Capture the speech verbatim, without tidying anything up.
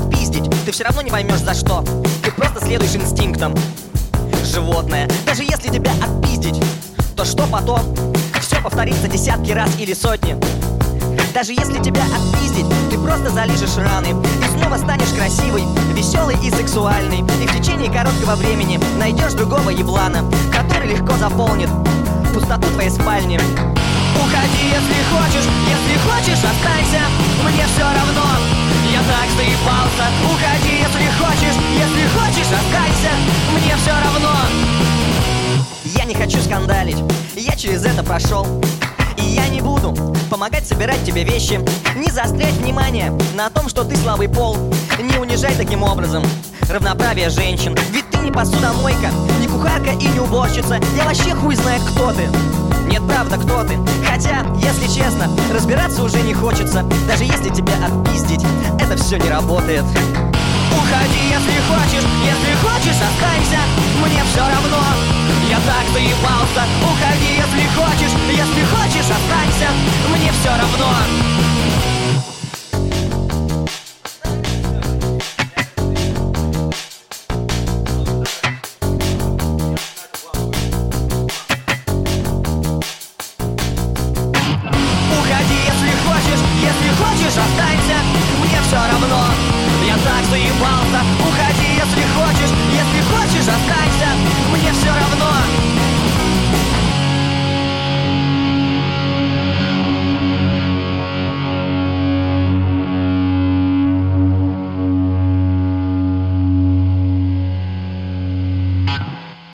отпиздить, ты все равно не поймешь за что. Ты просто следуешь инстинктам. Животное. Даже если тебя отпиздить, то что потом? Все повторится десятки раз или сотни. Даже если тебя отпиздить, ты просто залижешь раны и снова станешь красивой, веселой и сексуальной. И в течение короткого времени найдешь другого еблана, который легко заполнит пустоту твоей спальни. Уходи, если хочешь, если хочешь, останься, мне все равно, я так заебался. Уходи, если хочешь, если хочешь, останься, мне все равно. Я не хочу скандалить, я через это прошел. И я не буду помогать собирать тебе вещи, не заострять внимание на том, что ты слабый пол. Не унижай таким образом равноправие женщин. Ведь ты не посудомойка, не кухарка и не уборщица. Я вообще хуй знает, кто ты. Нет, правда, кто ты. Хотя, если честно, разбираться уже не хочется. Даже если тебя отпиздить, это все не работает. Уходи, если хочешь, если хочешь, останься, мне все равно, я так заебался. Уходи, если хочешь, если хочешь, останься, мне все равно.